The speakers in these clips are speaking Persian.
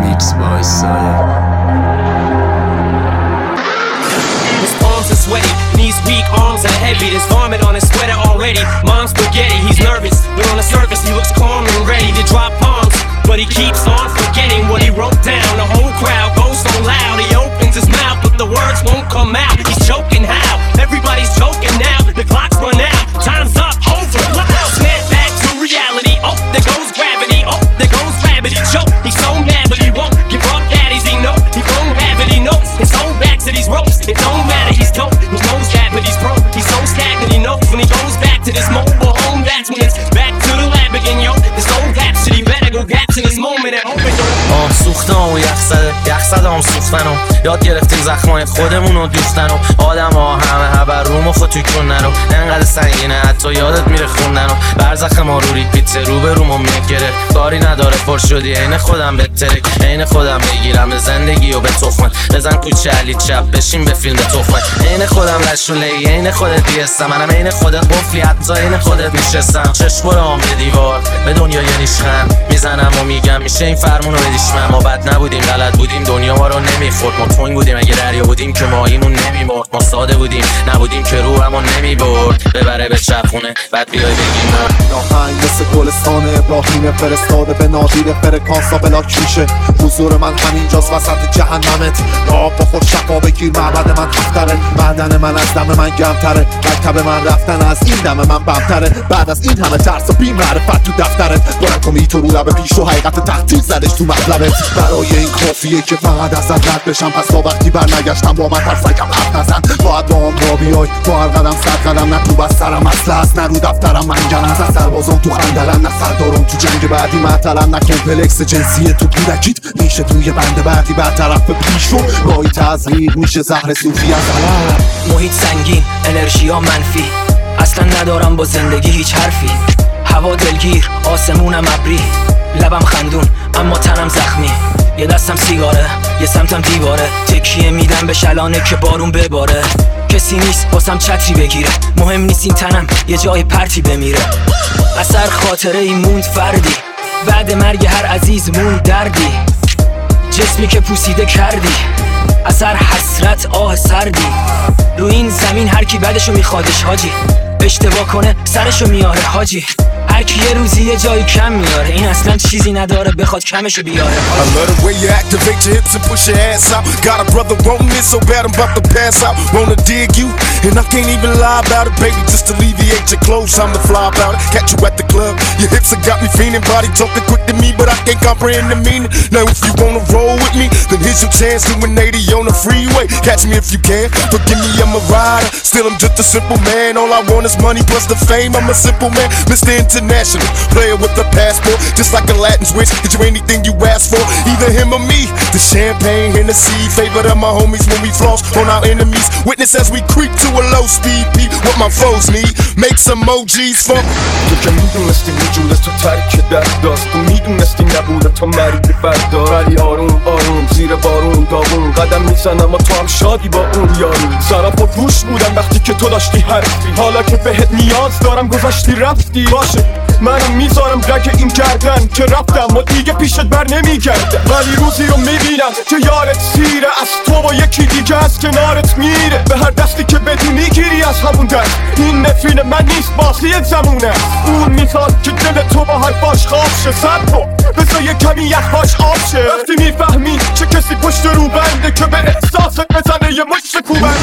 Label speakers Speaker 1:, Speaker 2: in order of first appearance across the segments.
Speaker 1: Mix by Saya.
Speaker 2: His palms are sweaty, knees weak, arms are heavy. There's vomit on his sweater already. Mom's spaghetti, he's nervous, but on the surface he looks calm and ready to drop bombs. But he keeps on forgetting what he wrote down. The whole crowd goes so loud, he opens his mouth, but the words won't come out. He's choking how? Everybody's choking now. The clock's run out, time's up, over. Loud, snap back to reality. Oh, there goes gravity. Oh, there goes gravity. Choke. He's so mad, but he won't give up. Daddies, he know he won't have it. He knows his whole back to these ropes. It don't matter, he's dope. He knows that, but he's broke. He's so stagnant. He knows when he goes back to this mobile home. That's when it's back to the lab again, yo. This old rhapsody better go back to this moment and open the
Speaker 3: سوختم و یخ زدم سوختنم یاد گرفتیم زخمای خودمونو دوختنم آدم ها همه هبر روم و خود توی کنن رو انقدر سنگینه حتی یادت میره خوندنم برزخ ما رو ریپیت رو به رومو میگره کاری نداره پر شدی عین خودم بترک عین خودم بگیرم به زندگی و به تخمه بزن کوچه علی چپ بشین به فیلم تخمه عین خودم رشوله عین خودت بیستم منم عین خودت قفلی حتی عین خودت میشستم چشم برام به دیوار به دنیا یه نیشخن میزنم و میگم میشه این فرمونو بدیش من ما بد نبودیم غلط بودیم دنیا ما رو نمیخورد ما تنگ بودیم اگه دریا بودیم که ماهیمون نمیمرد ما ساده بودیم نبودیم که روحمون نمیبرد ببره به چپونه بعد بیای بگیم
Speaker 4: ناهنگ مثل گلستان ابراهیم فرستاده به نادیر فرکانسا بلاک میشه حضور من همینجاست وسط جهنمت آب بخور شفا بگیر معبد من تختره معدن من از دم من گمتره مکتب من رفتن از این دم من بمتره بعد از این همه ترس و بی معرفت تو دفترت برکمی تو رو لب پیش و حقیقت تحتیل زدش تو مطلبت برای این کافیه که فقط ازت رد بشم پس تا وقتی برنگشتم با من ترسکم حرف نزن باید با هم را بیای با هر قدم صد قدم نه تو بسترم اصل هست نه رو دفترم منگن از سربازان تو خندرم نه سردارم تو جنگ بعدی معطلم نه کمپلکس جنسی تو کودکیت میشه توی بند بعدی برطرف پیشو گاهی تزریق میشه زهر صوفی از علم
Speaker 5: محیط سنگین انرژی ها منفی اصلا ندارم با زندگی هیچ حرفی هوا دلگیر آسمونم ابری لبم خندون اما تنم زخمی یه دستم سیگاره یه سمتم دیواره تکیه میدم به شلانه که بارون بباره کسی نیست واسم چتری بگیره مهم نیست این تنم یه جای پرتی بمیره اثر خاطره ای موند فردی بعد مرگ هر عزیز موند دردی جسمی که پوسیده کردی اثر حسرت آه سردی رو این زمین هر کی بعدشو میخوادش حاجی اشتباه کنه سرشو میاره حاجی هر کی یه روزی یه جایی کم میاره این اصلا چیزی نداره بخواد کمشو بیاره
Speaker 6: I love the way you activate your hips and push your ass out. Got a brother wanting it so bad I'm about to pass out. Wanna dig you and I can't even lie about it, baby. Just alleviate your clothes, I'm the fly about it. Catch you at the club, your hips have got me feeling. Body talking quick to me, but I can't comprehend the meaning. Now if you wanna roll with me, then here's your chance to an 80 on the freeway. Catch me if you can. Forgive me, I'm a rider. Still I'm just a simple man. All I want is money plus the fame. I'm a simple man, Mr. International, player with a passport, just like a Latin switch. Get you anything you ask for, either him or me. The champagne, Hennessy, favorite of my homies when we floss on our enemies. Witness as we creep to a low speed, beat what my foes need. Make some emojis for.
Speaker 7: تو که میدونستی وجود تو ترک دست تو میدونستی نبوده تا مرگ فردا ولی آروم آروم زیر بارون داغون قدم میزنم و تو هم شادی با اون یارو سرم و گوش بودم وقتی که تو داشتی حرفی حالا که بهت نیاز دارم گذاشتی رفتی باشه منم میذارم رگ این گردن که رفتم و دیگه پیشت بر نمیگردم ولی روزی رو میبینم که یارت سیره از تو و یکی دیگه از کنارت میره به هر دستی که بدی میگیری از همون دست این نفرین من نیست باسی زمونه اون میخواد که دل تو با حرفاش خواب شه سر کن بذار یه کمی یخاش آب شه وقتی میفهمی چه کسی پشت رو بنده که به احساست بزنه یه مشت کوبن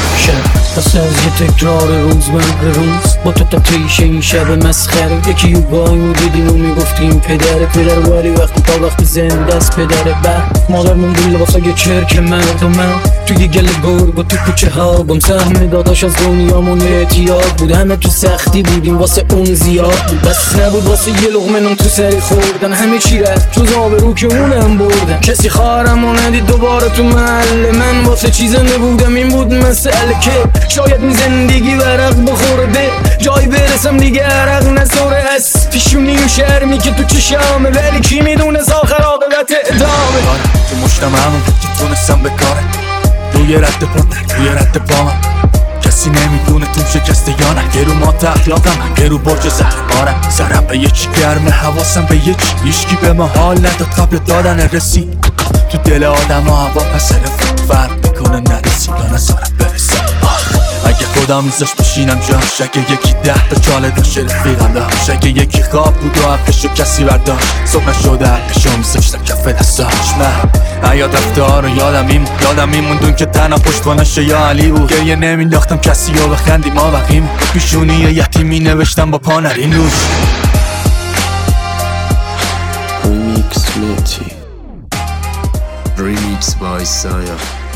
Speaker 5: پس از یه تکرار روز به روز با تو تیشه این شب مسخره یکی و بای میدیدیم و میگفتیم پدر ولی وقتی زنده است پدره بعد مادر من بوله واسه یه چرک مرد و من توی گل گرگ و تو کوچه ها بام سهم داداش از دنیامون اعتیاد بود همه تو سختی بودیم واسه اون زیاد بود بس نبود واسه یه لقمه نون تو سری خوردن همه چی رفت جز آبرو که اونم بردن کسی خواهرم و ندید دوباره تو محل من واسه چیز نبودم این بود مسئله که شاید این زندگی ورق بخورده جای برسم دیگه عرق نسوره از پیشونی و شرمی که تو چشامه ولی کی میدونه آخر عاقبت ادامه
Speaker 4: تو مجتمعمون که تونستم بکاره روی رد پا روی رد پا کسی نمیدونه تو شکسته یا نه گرو ما اخلاقم گرو برج زهرمارم سرم به یه چی گرمه حواسم به یه چی هیچکی به ما حال نداد قبل دادن رسید
Speaker 1: تو دل آدم ها هوا پسر فرق میکنه نرسی یا نزارم برسه اگه خدا میذاش بشینم جاش اگه یکی 10 تا چاله داشت رفیقم داشت اگه یکی خواب بود و حقشو کسی برداشت صبح نشده حقشو میذاشتم کف دستاش من حیات رفته ها رو یادم میموندون که تنها پشتوانش یا علی بود گریه نمینداختم کسی رو بخندی ما بقیم پیشونی یتیمی نوشتم با پا نرین روش
Speaker 8: Remix Meti Remix by Saya